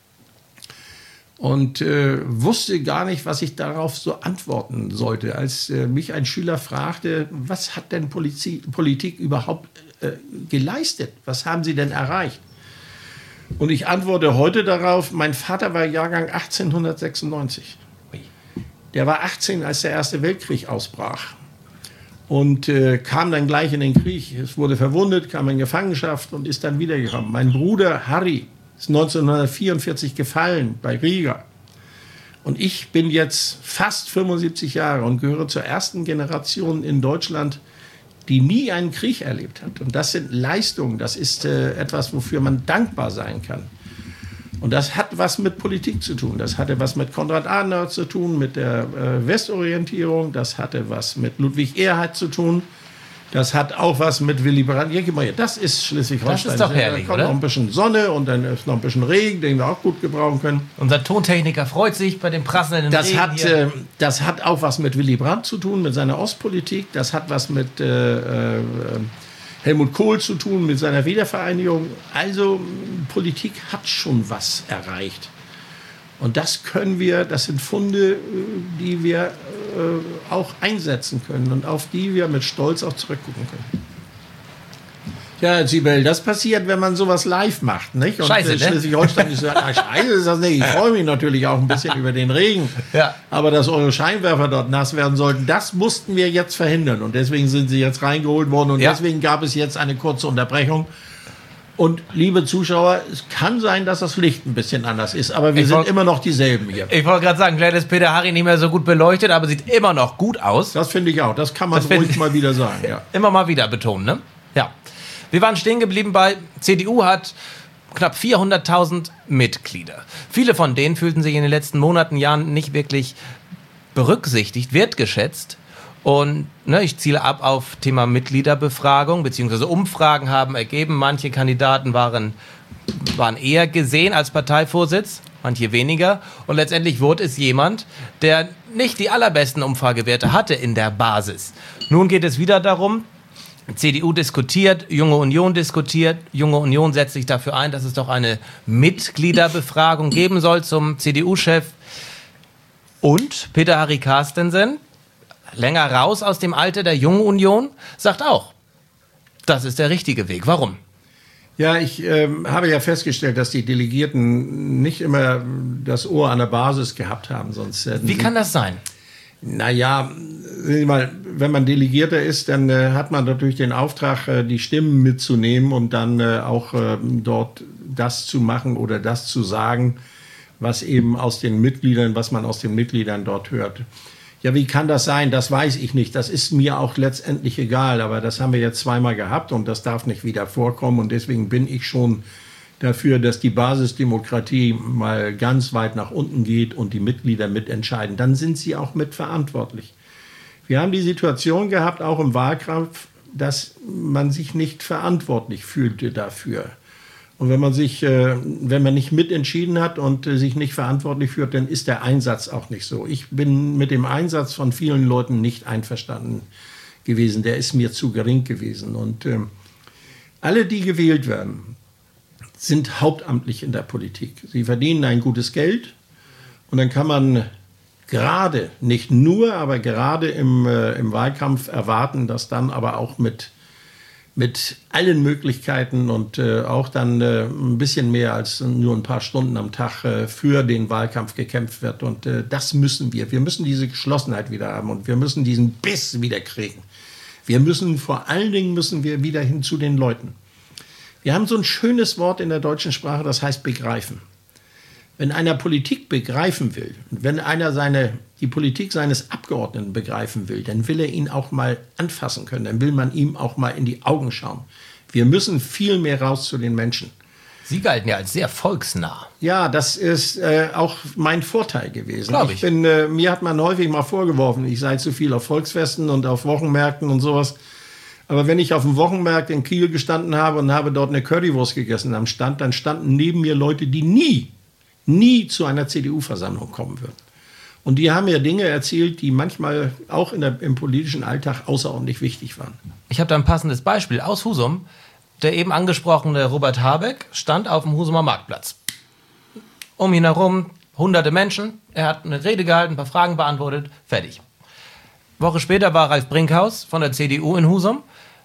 und äh, wusste gar nicht, was ich darauf so antworten sollte, als äh, mich ein Schüler fragte, was hat denn Polizi- Politik überhaupt äh, geleistet? Was haben Sie denn erreicht? Und ich antworte heute darauf, mein Vater war Jahrgang achtzehnhundertsechsundneunzig. Der war achtzehn, als der Erste Weltkrieg ausbrach. Und äh, kam dann gleich in den Krieg. Es wurde verwundet, kam in Gefangenschaft und ist dann wiedergekommen. Mein Bruder Harry ist neunzehnhundertvierundvierzig gefallen bei Riga. Und ich bin jetzt fast fünfundsiebzig Jahre und gehöre zur ersten Generation in Deutschland, die nie einen Krieg erlebt hat. Und das sind Leistungen, das ist äh, etwas, wofür man dankbar sein kann. Und das hat was mit Politik zu tun. Das hatte was mit Konrad Adenauer zu tun, mit der äh, Westorientierung. Das hatte was mit Ludwig Erhard zu tun. Das hat auch was mit Willy Brandt. Ja, gib mal hier, das ist Schleswig-Holstein. Das ist doch herrlich, da kommt oder? noch ein bisschen Sonne und dann ist noch ein bisschen Regen, den wir auch gut gebrauchen können. Unser Tontechniker freut sich bei dem prasselnden Das Regen hat, hier. äh, das hat auch was mit Willy Brandt zu tun, mit seiner Ostpolitik. Das hat was mit äh, äh, Helmut Kohl zu tun, mit seiner Wiedervereinigung. Also Politik hat schon was erreicht. Und das können wir, das sind Funde, die wir äh, auch einsetzen können und auf die wir mit Stolz auch zurückgucken können. Ja, Sibel, das passiert, wenn man sowas live macht, nicht? Und Scheiße, äh, ne? Schleswig-Holstein ist so, ah, scheiße ist das nicht. Ich freue mich natürlich auch ein bisschen über den Regen. Ja. Aber dass eure Scheinwerfer dort nass werden sollten, das mussten wir jetzt verhindern. Und deswegen sind sie jetzt reingeholt worden. Und Ja. deswegen gab es jetzt eine kurze Unterbrechung. Und liebe Zuschauer, es kann sein, dass das Licht ein bisschen anders ist. Aber wir Ich sind wollt- immer noch dieselben hier. Ich wollte gerade sagen, vielleicht ist Peter Harry nicht mehr so gut beleuchtet, aber sieht immer noch gut aus. Das finde ich auch. Das kann man Das find ruhig ich- mal wieder sagen. Ja. Immer mal wieder betonen, ne? Ja. Wir waren stehen geblieben bei, C D U hat knapp vierhunderttausend Mitglieder. Viele von denen fühlten sich in den letzten Monaten, Jahren nicht wirklich berücksichtigt, wertgeschätzt. Und ne, ich ziele ab auf Thema Mitgliederbefragung, beziehungsweise Umfragen haben ergeben, manche Kandidaten waren, waren eher gesehen als Parteivorsitz, manche weniger. Und letztendlich wurde es jemand, der nicht die allerbesten Umfragewerte hatte in der Basis. Nun geht es wieder darum, C D U diskutiert, Junge Union diskutiert. Junge Union setzt sich dafür ein, dass es doch eine Mitgliederbefragung geben soll zum C D U-Chef. Und Peter Harry Carstensen, länger raus aus dem Alter der Jungen Union, sagt auch, das ist der richtige Weg. Warum? Ja, ich ähm, habe ja festgestellt, dass die Delegierten nicht immer das Ohr an der Basis gehabt haben. Sonst hätten Wie sie- kann das sein? Naja, sehen Sie mal, wenn man Delegierter ist, dann äh, hat man natürlich den Auftrag, äh, die Stimmen mitzunehmen und dann äh, auch äh, dort das zu machen oder das zu sagen, was eben aus den Mitgliedern, was man aus den Mitgliedern dort hört. Ja, wie kann das sein? Das weiß ich nicht. Das ist mir auch letztendlich egal. Aber das haben wir jetzt zweimal gehabt und das darf nicht wieder vorkommen. Und deswegen bin ich schon dafür, dass die Basisdemokratie mal ganz weit nach unten geht und die Mitglieder mitentscheiden. Dann sind sie auch mitverantwortlich. Wir haben die Situation gehabt, auch im Wahlkampf, dass man sich nicht verantwortlich fühlte dafür. Und wenn man sich, äh, wenn man nicht mitentschieden hat und äh, sich nicht verantwortlich fühlt, dann ist der Einsatz auch nicht so. Ich bin mit dem Einsatz von vielen Leuten nicht einverstanden gewesen. Der ist mir zu gering gewesen. Und äh, alle, die gewählt werden, sind hauptamtlich in der Politik. Sie verdienen ein gutes Geld und dann kann man gerade, nicht nur, aber gerade im, äh, im Wahlkampf erwarten, dass dann aber auch mit, mit allen Möglichkeiten und äh, auch dann äh, ein bisschen mehr als nur ein paar Stunden am Tag äh, für den Wahlkampf gekämpft wird. Und äh, das müssen wir. Wir müssen diese Geschlossenheit wieder haben und wir müssen diesen Biss wieder kriegen. Wir müssen, vor allen Dingen müssen wir wieder hin zu den Leuten. Wir haben so ein schönes Wort in der deutschen Sprache, das heißt begreifen. Wenn einer Politik begreifen will, wenn einer seine, die Politik seines Abgeordneten begreifen will, dann will er ihn auch mal anfassen können, dann will man ihm auch mal in die Augen schauen. Wir müssen viel mehr raus zu den Menschen. Sie galten ja als sehr volksnah. Ja, das ist äh, auch mein Vorteil gewesen. Glaub ich. Ich bin, äh, mir hat man häufig mal vorgeworfen, ich sei zu viel auf Volksfesten und auf Wochenmärkten und sowas. Aber wenn ich auf dem Wochenmarkt in Kiel gestanden habe und habe dort eine Currywurst gegessen am Stand, dann standen neben mir Leute, die nie, nie zu einer C D U-Versammlung kommen würden. Und die haben mir Dinge erzählt, die manchmal auch in der, im politischen Alltag außerordentlich wichtig waren. Ich habe da ein passendes Beispiel aus Husum. Der eben angesprochene Robert Habeck stand auf dem Husumer Marktplatz. Um ihn herum hunderte Menschen. Er hat eine Rede gehalten, ein paar Fragen beantwortet, fertig. Woche später war Ralf Brinkhaus von der C D U in Husum.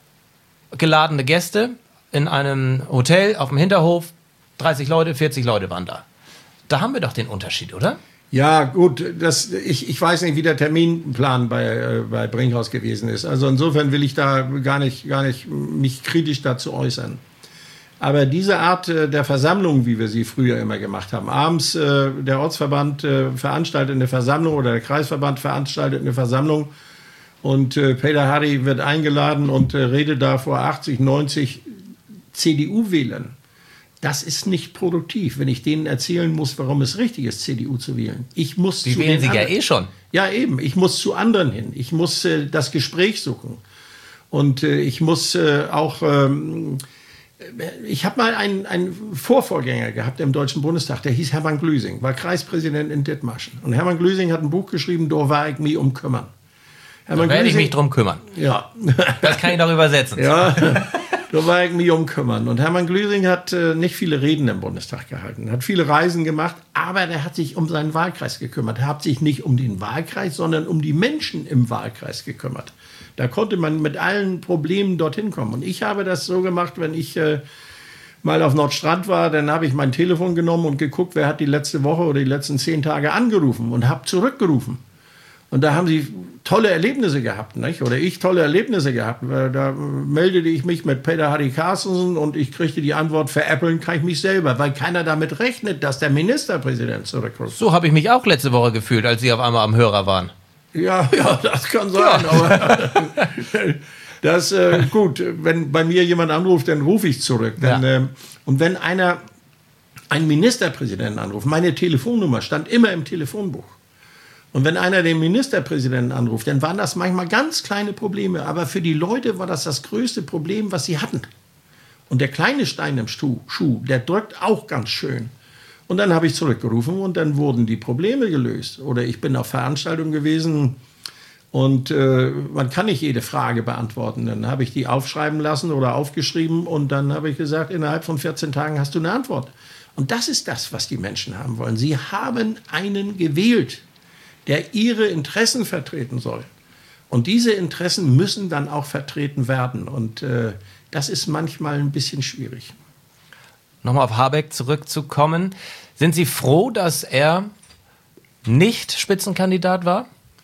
Geladene Gäste in einem Hotel auf dem Hinterhof. dreißig Leute, vierzig Leute waren da. Da haben wir doch den Unterschied, oder? Ja, gut, das, ich, ich weiß nicht, wie der Terminplan bei, äh, bei Brinkhaus gewesen ist. Also insofern will ich da gar nicht, gar nicht mich kritisch dazu äußern. Aber diese Art äh, der Versammlung, wie wir sie früher immer gemacht haben, abends äh, der Ortsverband äh, veranstaltet eine Versammlung oder der Kreisverband veranstaltet eine Versammlung und äh, Peter Harry wird eingeladen und äh, redet da vor achtzig, neunzig C D U-Wählern. Das ist nicht produktiv, wenn ich denen erzählen muss, warum es richtig ist, C D U zu wählen. Ich muss Die zu wählen den Sie ja anderen- eh schon. Ja, eben. Ich muss zu anderen hin. Ich muss äh, das Gespräch suchen. Und äh, ich muss äh, auch, ähm, ich habe mal einen, einen Vorvorgänger gehabt im Deutschen Bundestag, der hieß Hermann Glüsing, war Kreispräsident in Dithmarschen. Und Hermann Glüsing hat ein Buch geschrieben, "Da war ich mich um kümmern." Da werde ich mich drum kümmern. Ja. Das kann ich doch übersetzen. Ja, da war ich mich um kümmern. Und Hermann Glüsing hat äh, nicht viele Reden im Bundestag gehalten, hat viele Reisen gemacht, aber der hat sich um seinen Wahlkreis gekümmert. Er hat sich nicht um den Wahlkreis, sondern um die Menschen im Wahlkreis gekümmert. Da konnte man mit allen Problemen dorthin kommen. Und ich habe das so gemacht, wenn ich äh, mal auf Nordstrand war, dann habe ich mein Telefon genommen und geguckt, wer hat die letzte Woche oder die letzten zehn Tage angerufen und habe zurückgerufen. Und da haben sie tolle Erlebnisse gehabt, nicht? Oder ich tolle Erlebnisse gehabt. Da meldete ich mich mit Peter Harry Carstensen und ich kriegte die Antwort, veräppeln kann ich mich selber, weil keiner damit rechnet, dass der Ministerpräsident zurückruft. So habe ich mich auch letzte Woche gefühlt, als Sie auf einmal am Hörer waren. Ja, ja, das kann sein, ja. Aber das, äh, gut, wenn bei mir jemand anruft, dann rufe ich zurück. Dann, ja. äh, und wenn einer einen Ministerpräsidenten anruft, meine Telefonnummer stand immer im Telefonbuch. Und wenn einer den Ministerpräsidenten anruft, dann waren das manchmal ganz kleine Probleme. Aber für die Leute war das das größte Problem, was sie hatten. Und der kleine Stein im Schuh, der drückt auch ganz schön. Und dann habe ich zurückgerufen und dann wurden die Probleme gelöst. Oder ich bin auf Veranstaltungen gewesen und äh, man kann nicht jede Frage beantworten. Dann habe ich die aufschreiben lassen oder aufgeschrieben und dann habe ich gesagt, innerhalb von vierzehn Tagen hast du eine Antwort. Und das ist das, was die Menschen haben wollen. Sie haben einen gewählt, der ihre Interessen vertreten soll. Und diese Interessen müssen dann auch vertreten werden. Und äh, das ist manchmal ein bisschen schwierig. Nochmal auf Habeck zurückzukommen. Sind Sie froh, dass er nicht Spitzenkandidat war?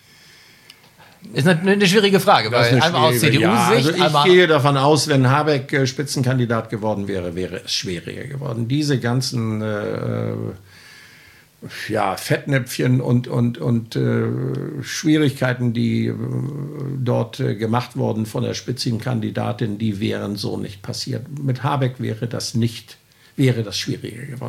Ist eine, eine schwierige Frage, weil eine einmal aus C D U-Sicht... Ja, also ich einmal gehe davon aus, wenn Habeck äh, Spitzenkandidat geworden wäre, wäre es schwieriger geworden. Diese ganzen... Äh, ja, Fettnäpfchen und, und, und äh, Schwierigkeiten, die äh, dort äh, gemacht wurden von der Spitzenkandidatin, die wären so nicht passiert. Mit Habeck wäre das nicht, wäre das schwieriger geworden.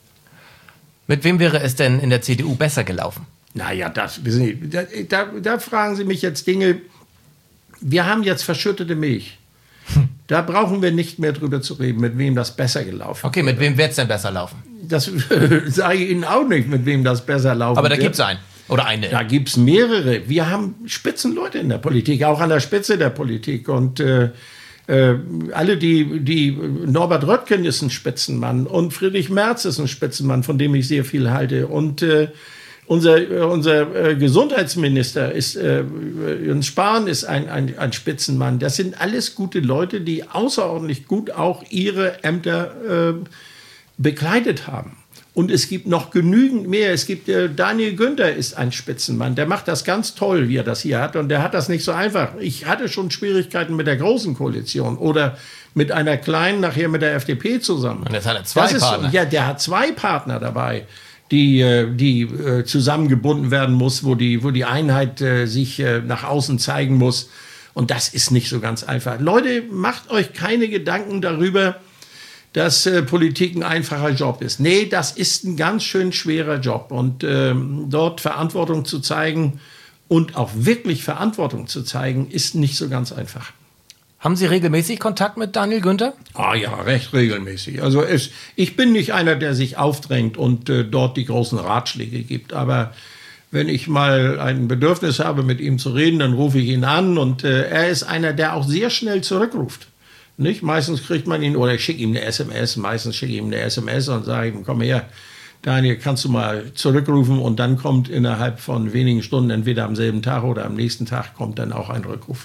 Mit wem wäre es denn in der C D U besser gelaufen? Naja, das, wissen Sie, da, da, da fragen Sie mich jetzt Dinge. Wir haben jetzt verschüttete Milch. Da brauchen wir nicht mehr drüber zu reden, mit wem das besser gelaufen Okay, mit wem wird es denn besser laufen? Das sage ich Ihnen auch nicht, mit wem das besser laufen Aber da wird. gibt es einen oder eine. Da gibt es mehrere. Wir haben Spitzenleute in der Politik, auch an der Spitze der Politik. Und äh, äh, alle, die, die, Norbert Röttgen ist ein Spitzenmann und Friedrich Merz ist ein Spitzenmann, von dem ich sehr viel halte. Und äh, Unser, unser äh, Gesundheitsminister ist, äh, Jens Spahn ist ein, ein, ein Spitzenmann. Das sind alles gute Leute, die außerordentlich gut auch ihre Ämter äh, bekleidet haben. Und es gibt noch genügend mehr. Es gibt, äh, Daniel Günther ist ein Spitzenmann. Der macht das ganz toll, wie er das hier hat. Und der hat das nicht so einfach. Ich hatte schon Schwierigkeiten mit der großen Koalition oder mit einer kleinen, nachher mit der F D P zusammen. Und jetzt hat er zwei das ist, Partner. Ja, der hat zwei Partner dabei, die, die äh, zusammengebunden werden muss, wo die, wo die Einheit äh, sich äh, nach außen zeigen muss. Und das ist nicht so ganz einfach. Leute, macht euch keine Gedanken darüber, dass äh, Politik ein einfacher Job ist. Nee, das ist ein ganz schön schwerer Job. Und ähm, dort Verantwortung zu zeigen und auch wirklich Verantwortung zu zeigen, ist nicht so ganz einfach. Haben Sie regelmäßig Kontakt mit Daniel Günther? Ah ja, recht regelmäßig. Also es, ich bin nicht einer, der sich aufdrängt und äh, dort die großen Ratschläge gibt. Aber wenn ich mal ein Bedürfnis habe, mit ihm zu reden, dann rufe ich ihn an. Und äh, er ist einer, der auch sehr schnell zurückruft. Nicht? Meistens kriegt man ihn, oder ich schicke ihm eine S M S, meistens schicke ich ihm eine S M S und sage ihm, komm her, Daniel, kannst du mal zurückrufen? Und dann kommt innerhalb von wenigen Stunden, entweder am selben Tag oder am nächsten Tag, kommt dann auch ein Rückruf.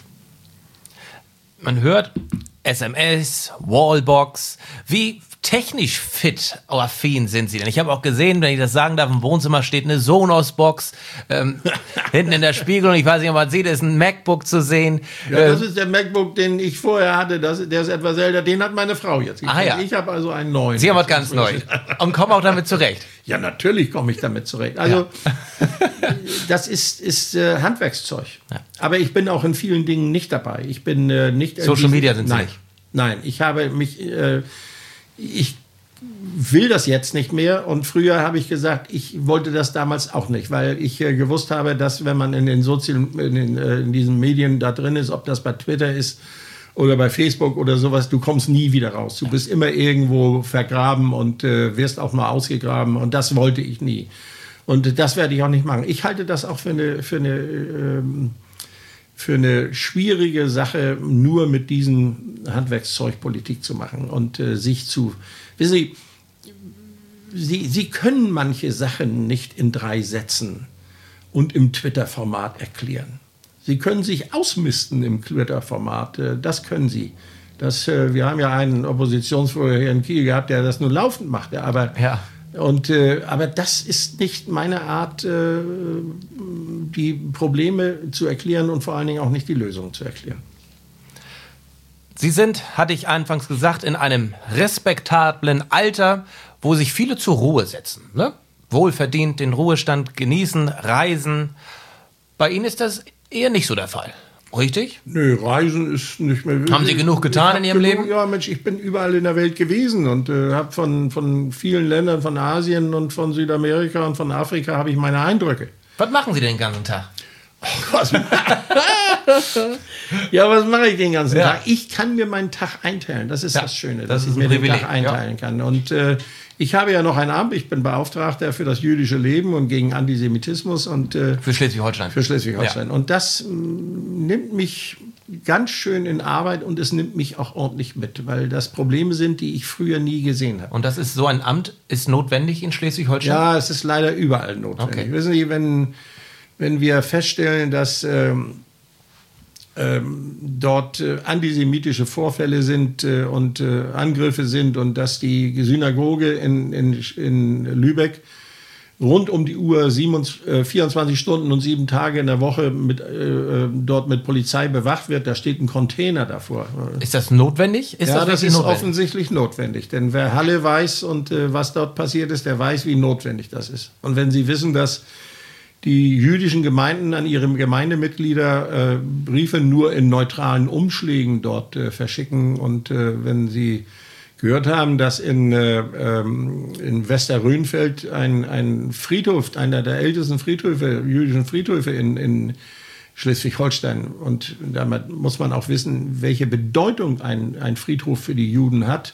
Man hört S M S, Wallbox. Wie technisch fit oder affin sind Sie denn? Ich habe auch gesehen, wenn ich das sagen darf, im Wohnzimmer steht eine Sonos-Box. Ähm, hinten in der Spiegelung, ich weiß nicht, ob man sieht, ist ein MacBook zu sehen. Ja, das ist der MacBook, den ich vorher hatte. Das, der ist etwas älter. Den hat meine Frau jetzt. Ich, ah, ja. ich habe also einen neuen. Sie haben was ganz Neues. Und kommen auch damit zurecht. Ja, natürlich komme ich damit zurecht. Also, ja. das ist, ist äh, Handwerkszeug. Ja. Aber ich bin auch in vielen Dingen nicht dabei. Ich bin äh, nicht... Social Media sind Sie nein, nicht? Nein, ich habe mich... Äh, ich will das jetzt nicht mehr. Und früher habe ich gesagt, ich wollte das damals auch nicht, weil ich äh, gewusst habe, dass wenn man in den sozialen, in, den, äh, in diesen Medien da drin ist, ob das bei Twitter ist oder bei Facebook oder sowas, du kommst nie wieder raus. Du bist immer irgendwo vergraben und äh, wirst auch mal ausgegraben. Und das wollte ich nie. Und das werde ich auch nicht machen. Ich halte das auch für eine, für eine, ähm, für eine schwierige Sache, nur mit diesem Handwerkszeug Politik zu machen und äh, sich zu... Wissen Sie, Sie, Sie können manche Sachen nicht in drei Sätzen und im Twitter-Format erklären. Sie können sich ausmisten im Twitter-Format, das können Sie. Das, wir haben ja einen Oppositionsführer hier in Kiel gehabt, der das nur laufend machte, aber, ja. und, äh, aber das ist nicht meine Art, äh, die Probleme zu erklären und vor allen Dingen auch nicht die Lösungen zu erklären. Sie sind, hatte ich anfangs gesagt, in einem respektablen Alter, wo sich viele zur Ruhe setzen. Ne? Wohlverdient den Ruhestand genießen, reisen. Bei Ihnen ist das eher nicht so der Fall, richtig? Nö, Reisen ist nicht mehr wirklich. Haben Sie genug getan in Ihrem genug, Leben? Ja, Mensch, ich bin überall in der Welt gewesen und äh, habe von, von vielen Ländern, von Asien und von Südamerika und von Afrika habe ich meine Eindrücke. Was machen Sie denn den ganzen Tag? Was ja, was mache ich den ganzen ja. Tag? Ich kann mir meinen Tag einteilen. Das ist ja, das Schöne, das dass ist ich mir Privileg. den Tag einteilen ja. kann. Und äh, ich habe ja noch ein Amt. Ich bin Beauftragter für das jüdische Leben und gegen Antisemitismus. Und, äh, für Schleswig-Holstein. Für Schleswig-Holstein. Ja. Und das mh, nimmt mich ganz schön in Arbeit und es nimmt mich auch ordentlich mit, weil das Probleme sind, die ich früher nie gesehen habe. Und das ist so ein Amt, ist notwendig in Schleswig-Holstein? Ja, es ist leider überall notwendig. Okay. Wissen Sie, wenn... Wenn wir feststellen, dass ähm, ähm, dort äh, antisemitische Vorfälle sind äh, und äh, Angriffe sind und dass die Synagoge in, in, in Lübeck rund um die Uhr siebenundzwanzig, äh, vierundzwanzig Stunden und sieben Tage in der Woche mit, äh, dort mit Polizei bewacht wird, da steht ein Container davor. Ist das notwendig? Ist ja, das, das ist notwendig? offensichtlich notwendig. Denn wer Halle weiß und äh, was dort passiert ist, der weiß, wie notwendig das ist. Und wenn Sie wissen, dass die jüdischen Gemeinden an ihre Gemeindemitglieder äh, Briefe nur in neutralen Umschlägen dort äh, verschicken. Und äh, wenn Sie gehört haben, dass in, äh, in Westerrönfeld ein, ein Friedhof, einer der ältesten Friedhöfe, jüdischen Friedhöfe in, in Schleswig-Holstein, und damit muss man auch wissen, welche Bedeutung ein, ein Friedhof für die Juden hat,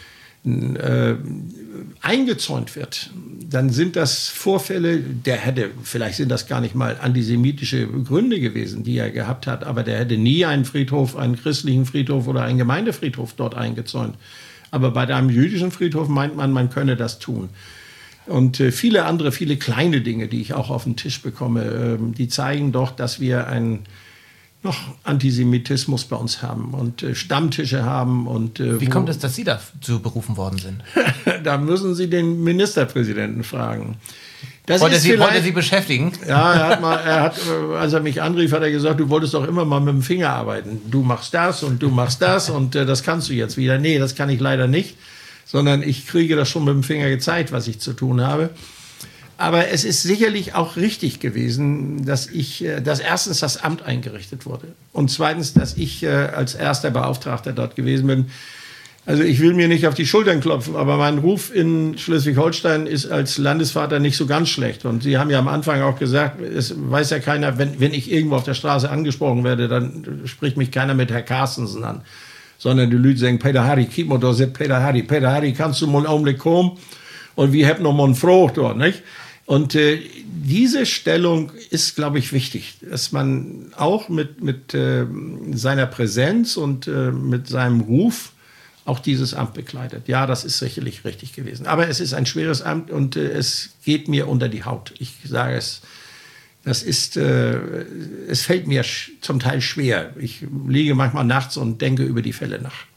Äh, eingezäunt wird, dann sind das Vorfälle, der hätte, vielleicht sind das gar nicht mal antisemitische Gründe gewesen, die er gehabt hat, aber der hätte nie einen Friedhof, einen christlichen Friedhof oder einen Gemeindefriedhof dort eingezäunt. Aber bei einem jüdischen Friedhof meint man, man könne das tun. Und äh, viele andere, viele kleine Dinge, die ich auch auf den Tisch bekomme, äh, die zeigen doch, dass wir ein noch Antisemitismus bei uns haben und äh, Stammtische haben. Und, äh, Wie kommt es, dass Sie dazu berufen worden sind? Da müssen Sie den Ministerpräsidenten fragen. Das wollte, ist Sie, wollte Sie beschäftigen? Ja, er hat mal, er hat, als er mich anrief, hat er gesagt, du wolltest doch immer mal mit dem Finger arbeiten. Du machst das und du machst das und äh, das kannst du jetzt wieder. Nee, das kann ich leider nicht, sondern ich kriege das schon mit dem Finger gezeigt, was ich zu tun habe. Aber es ist sicherlich auch richtig gewesen, dass ich, dass erstens das Amt eingerichtet wurde und zweitens, dass ich äh, als erster Beauftragter dort gewesen bin. Also ich will mir nicht auf die Schultern klopfen, aber mein Ruf in Schleswig-Holstein ist als Landesvater nicht so ganz schlecht. Und Sie haben ja am Anfang auch gesagt, es weiß ja keiner, wenn, wenn ich irgendwo auf der Straße angesprochen werde, dann spricht mich keiner mit Herr Carstensen an, sondern die Leute sagen, Peter Harry, keep me da, Peter Harry, Peter Harry, kannst du mal einen Augenblick kommen? Und wir haben noch mal einen Froh dort, nicht? Und äh, diese Stellung ist, glaube ich, wichtig, dass man auch mit, mit äh, seiner Präsenz und äh, mit seinem Ruf auch dieses Amt bekleidet. Ja, das ist sicherlich richtig gewesen. Aber es ist ein schweres Amt und äh, es geht mir unter die Haut. Ich sage es, das ist, äh, es fällt mir sch- zum Teil schwer. Ich liege manchmal nachts und denke über die Fälle nach.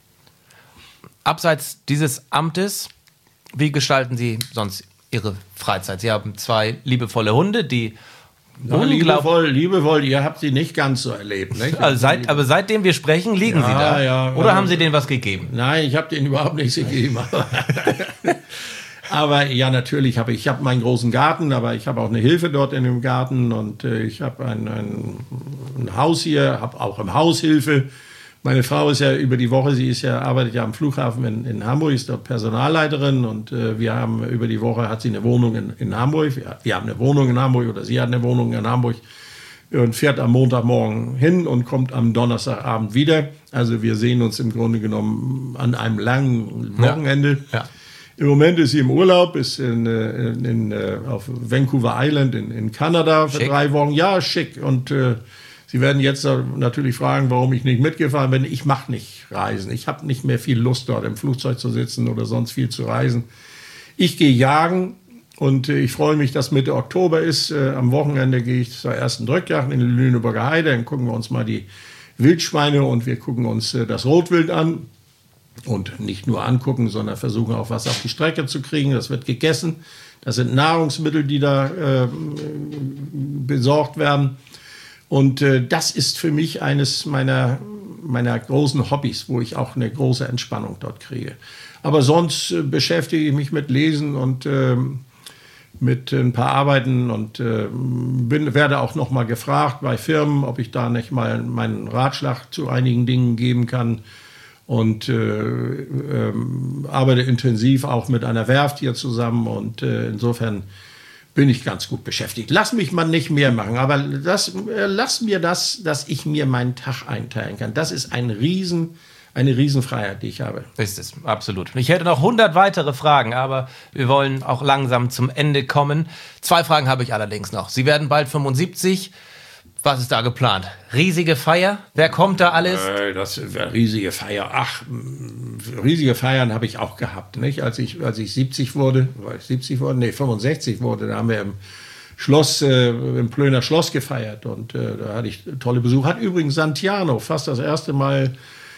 Abseits dieses Amtes, wie gestalten Sie sonst Ihre Freizeit? Sie haben zwei liebevolle Hunde, die ja, liebevoll, liebevoll, ihr habt sie nicht ganz so erlebt. Nicht? Also seit, aber seitdem wir sprechen, liegen ja, Sie da? Ja, Oder ja. haben Sie denen was gegeben? Nein, ich habe denen überhaupt nichts gegeben. Aber ja, natürlich habe ich, ich habe meinen großen Garten, aber ich habe auch eine Hilfe dort in dem Garten und äh, ich habe ein, ein, ein Haus hier, habe auch im Haus Hilfe. Meine Frau ist ja über die Woche, sie ist ja, arbeitet ja am Flughafen in, in Hamburg, ist dort Personalleiterin und äh, wir haben über die Woche, hat sie eine Wohnung in, in Hamburg. Wir, wir haben eine Wohnung in Hamburg oder sie hat eine Wohnung in Hamburg und fährt am Montagmorgen hin und kommt am Donnerstagabend wieder. Also wir sehen uns im Grunde genommen an einem langen Wochenende. Ja. Ja. Im Moment ist sie im Urlaub, ist in, in, in, auf Vancouver Island in, in Kanada für schick. drei Wochen. Ja, schick. Und äh, Sie werden jetzt natürlich fragen, warum ich nicht mitgefahren bin. Ich mache nicht Reisen. Ich habe nicht mehr viel Lust, dort im Flugzeug zu sitzen oder sonst viel zu reisen. Ich gehe jagen und äh, ich freue mich, dass Mitte Oktober ist. Äh, am Wochenende gehe ich zur ersten Drückjagd in die Lüneburger Heide. Dann gucken wir uns mal die Wildschweine und wir gucken uns äh, das Rotwild an. Und nicht nur angucken, sondern versuchen auch was auf die Strecke zu kriegen. Das wird gegessen. Das sind Nahrungsmittel, die da äh, besorgt werden. Und äh, das ist für mich eines meiner, meiner großen Hobbys, wo ich auch eine große Entspannung dort kriege. Aber sonst äh, beschäftige ich mich mit Lesen und äh, mit ein paar Arbeiten und äh, bin, werde auch noch mal gefragt bei Firmen, ob ich da nicht mal meinen Ratschlag zu einigen Dingen geben kann. Und äh, äh, arbeite intensiv auch mit einer Werft hier zusammen und äh, insofern bin ich ganz gut beschäftigt. Lass mich mal nicht mehr machen, aber das, äh, lass mir das, dass ich mir meinen Tag einteilen kann. Das ist ein Riesen, eine Riesenfreiheit, die ich habe. Ist es, absolut. Ich hätte noch hundert weitere Fragen, aber wir wollen auch langsam zum Ende kommen. Zwei Fragen habe ich allerdings noch. Sie werden bald fünfundsiebzig. Was ist da geplant? Riesige Feier? Wer kommt da alles? Äh, das wäre riesige Feier. Ach, riesige Feiern habe ich auch gehabt, nicht? Als ich, als ich siebzig wurde, war ich siebzig wurde? Nee, fünfundsechzig wurde, da haben wir im Schloss, äh, im Plöner Schloss gefeiert und äh, da hatte ich tolle Besuche. Hat übrigens Santiano fast das erste Mal,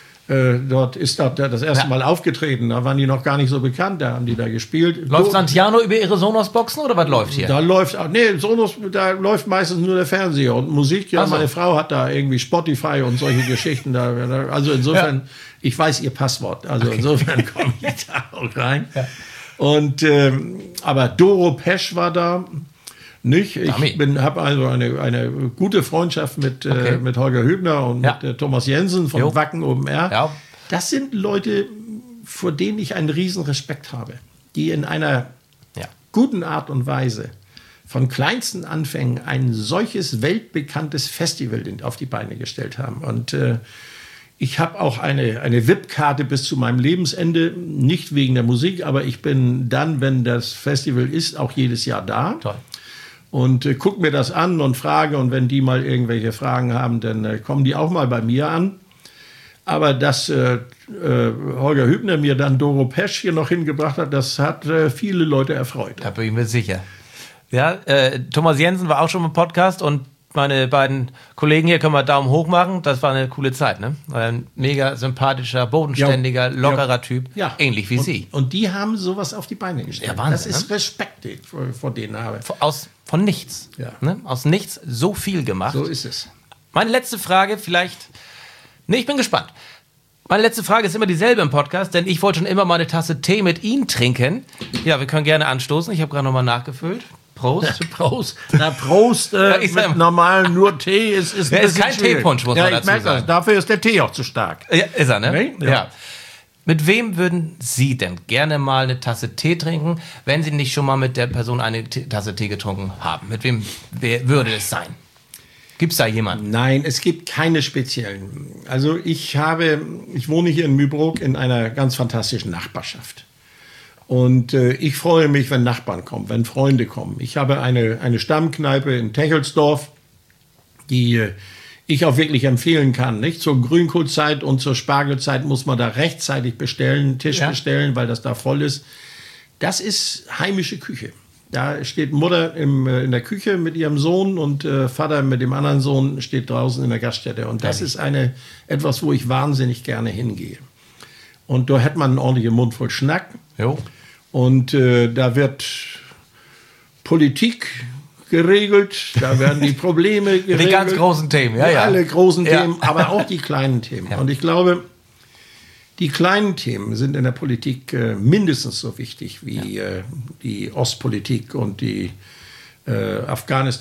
äh, dort ist da das erste Ja. Mal aufgetreten. Da waren die noch gar nicht so bekannt, da haben die da gespielt. Läuft so, Santiano über Ihre Sonos-Boxen oder was läuft hier? Da läuft, nee, Sonos, da läuft meistens nur der Fernseher und Musik. Ja, Ach so. meine Frau hat da irgendwie Spotify und solche Geschichten da. Also insofern, ja. Ich weiß ihr Passwort. Also okay. Insofern komme ich da auch rein. Ja. Und ähm, aber Doro Pesch war da. Nicht? Ich bin, habe also eine, eine gute Freundschaft mit, okay. äh, mit Holger Hübner und ja. mit äh, Thomas Jensen von jo. Wacken O M R. Ja. Das sind Leute, vor denen ich einen riesen Respekt habe, die in einer ja. guten Art und Weise von kleinsten Anfängen ein solches weltbekanntes Festival auf die Beine gestellt haben. Und äh, ich habe auch eine, eine V I P-Karte bis zu meinem Lebensende, nicht wegen der Musik, aber ich bin dann, wenn das Festival ist, auch jedes Jahr da. Toll. Und äh, guck mir das an und frage, und wenn die mal irgendwelche Fragen haben, dann äh, kommen die auch mal bei mir an. Aber dass äh, äh, Holger Hübner mir dann Doro Pesch hier noch hingebracht hat, das hat äh, viele Leute erfreut. Da bin ich mir sicher. Ja, äh, Thomas Jensen war auch schon im Podcast und meine beiden Kollegen hier können wir Daumen hoch machen. Das war eine coole Zeit, ne? Ein mega sympathischer, bodenständiger, ja, lockerer ja, Typ. Ja. Ähnlich wie und, Sie. Und die haben sowas auf die Beine gestellt. Ja, Wahnsinn, das ist ne? Respekt, den ich vor, vor denen habe. Aus, von nichts. Ja. Ne? Aus nichts so viel gemacht. So ist es. Meine letzte Frage vielleicht... Nee, ich bin gespannt. Meine letzte Frage ist immer dieselbe im Podcast, denn ich wollte schon immer mal eine Tasse Tee mit Ihnen trinken. Ja, wir können gerne anstoßen. Ich habe gerade nochmal nachgefüllt. Prost. Ja, Prost. Na, Prost äh, ja, mit normalen nur Tee ist, ist, ja, ist kein schwierig. Teepunsch, muss ja, man dazu sagen. Das. Dafür ist der Tee auch zu stark. Ja, ist er, ne? Nee? Ja. ja. Mit wem würden Sie denn gerne mal eine Tasse Tee trinken, wenn Sie nicht schon mal mit der Person eine T- Tasse Tee getrunken haben? Mit wem wer, würde es sein? Gibt es da jemanden? Nein, es gibt keine speziellen. Also ich habe, ich wohne hier in Mühlbrook in einer ganz fantastischen Nachbarschaft. Und äh, ich freue mich, wenn Nachbarn kommen, wenn Freunde kommen. Ich habe eine, eine Stammkneipe in Techelsdorf, die äh, ich auch wirklich empfehlen kann. Nicht? Zur Grünkohlzeit und zur Spargelzeit muss man da rechtzeitig bestellen, einen Tisch ja. bestellen, weil das da voll ist. Das ist heimische Küche. Da steht Mutter im, äh, in der Küche mit ihrem Sohn und äh, Vater mit dem anderen Sohn steht draußen in der Gaststätte. Und das Ehrlich? ist eine, etwas, wo ich wahnsinnig gerne hingehe. Und da hat man einen ordentlichen Mund voll Schnack. Jo. Und äh, da wird Politik geregelt, da werden die Probleme geregelt. Die ganz großen Themen, ja, ja. Alle großen ja. Themen, aber auch die kleinen Themen. Ja. Und ich glaube, die kleinen Themen sind in der Politik äh, mindestens so wichtig wie ja. äh, die Ostpolitik und die äh,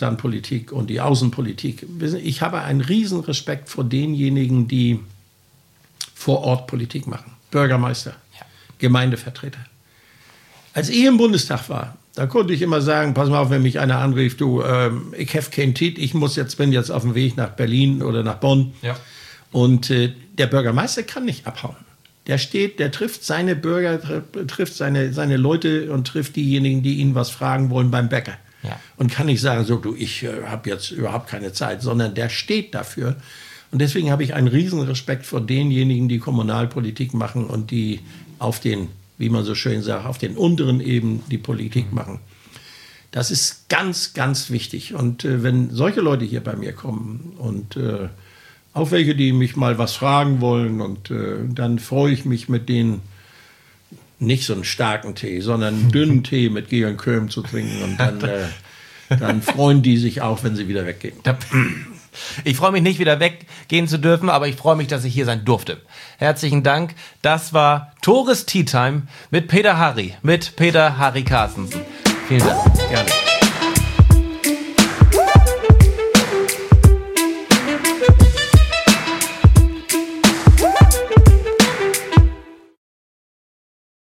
Afghanistan-Politik und die Außenpolitik. Ich habe einen riesen Respekt vor denjenigen, die vor Ort Politik machen. Bürgermeister, ja. Gemeindevertreter. Als ich im Bundestag war, da konnte ich immer sagen, pass mal auf, wenn mich einer anrief, du, ähm, ich habe keinen Tit, ich muss jetzt, bin jetzt auf dem Weg nach Berlin oder nach Bonn. Ja. Und äh, der Bürgermeister kann nicht abhauen. Der steht, der trifft seine Bürger, trifft seine, seine Leute und trifft diejenigen, die ihn was fragen wollen beim Bäcker. Ja. Und kann nicht sagen, so du, ich äh, habe jetzt überhaupt keine Zeit, sondern der steht dafür. Und deswegen habe ich einen riesen Respekt vor denjenigen, die Kommunalpolitik machen und die auf den, wie man so schön sagt, auf den unteren Ebenen die Politik machen. Das ist ganz, ganz wichtig. Und äh, wenn solche Leute hier bei mir kommen und äh, auch welche, die mich mal was fragen wollen, und äh, dann freue ich mich mit denen, nicht so einen starken Tee, sondern einen dünnen Tee mit Georg Köhm zu trinken. Und dann, äh, dann freuen die sich auch, wenn sie wieder weggehen. Ich freue mich nicht, wieder weggehen zu dürfen, aber ich freue mich, dass ich hier sein durfte. Herzlichen Dank. Das war Tores Tea Time mit Peter Harry, mit Peter Harry Carstensen. Vielen Dank. Gerne.